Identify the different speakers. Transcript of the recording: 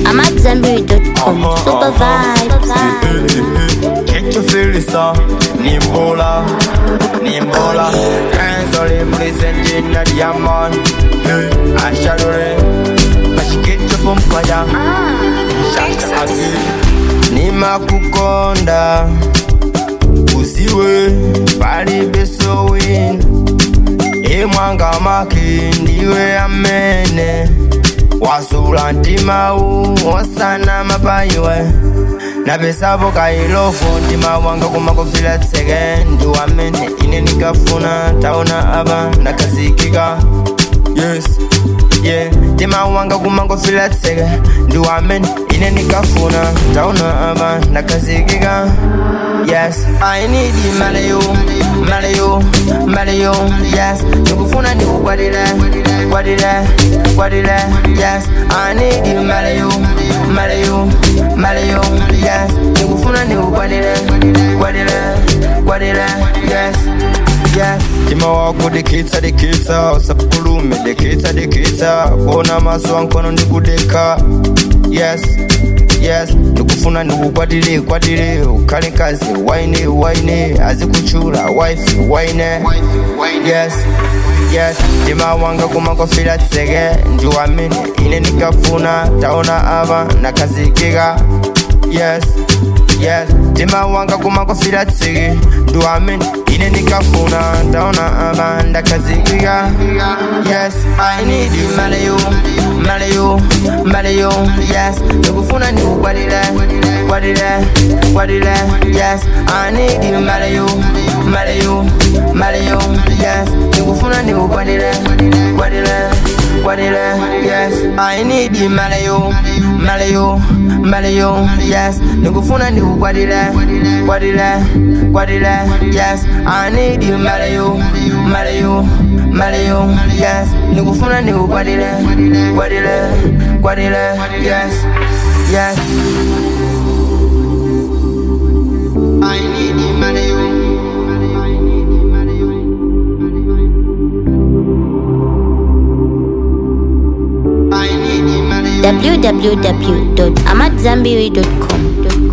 Speaker 1: I'm at Zenberry.com. Super vibes.
Speaker 2: Can't you feel it, sir? Nimbola. Hands on the presenting at Yaman. I shadow it. But she get you from fire. Shasta again. Nima kukonda. Usiwe. Bali beso win. Mwanga maki ndiwe amene. Wasula ntima osana mapaiwe. Nabesabo kailofu ntima wanga kumakofila tsege. Ndu amene ine nikafuna taona aba nakazikika. Yes, yeah. Ntima wanga kumakofila tsege. Ndu amene ine nikafuna taona aba nakazikika. Yes, I need you, Malayo, yes. Nikufuna nikukwadile, yes. I need you, Malayo, yes. Nikufuna nikukwadile, yes. Tima wako dikita, usapukulume dikita. Kona maso ankono nikudeka, yes. Nikufuna nikukwadile, ukali kazi, waine, azikuchula, wife, waine, yes. Tima wanga kumakofila tsege, nju amene ine nikafuna, taona aba nakazikika, yes. Tima wanga kumakofila tsege, nju amene ine nikafuna, taona aba nakazikika, yes. I need you, Malayo, yes. Nikufuna nikukwadile, yes. I need you, Malayo, yes. Nikufuna nikukwadile, yes. I need you, Malayo, yes. Nikufuna nikukwadile, yes. I need you, Malayo, yes. Nikufuna nikukwadile, yes. I need you, Malayo.
Speaker 1: www.amatzambiri.com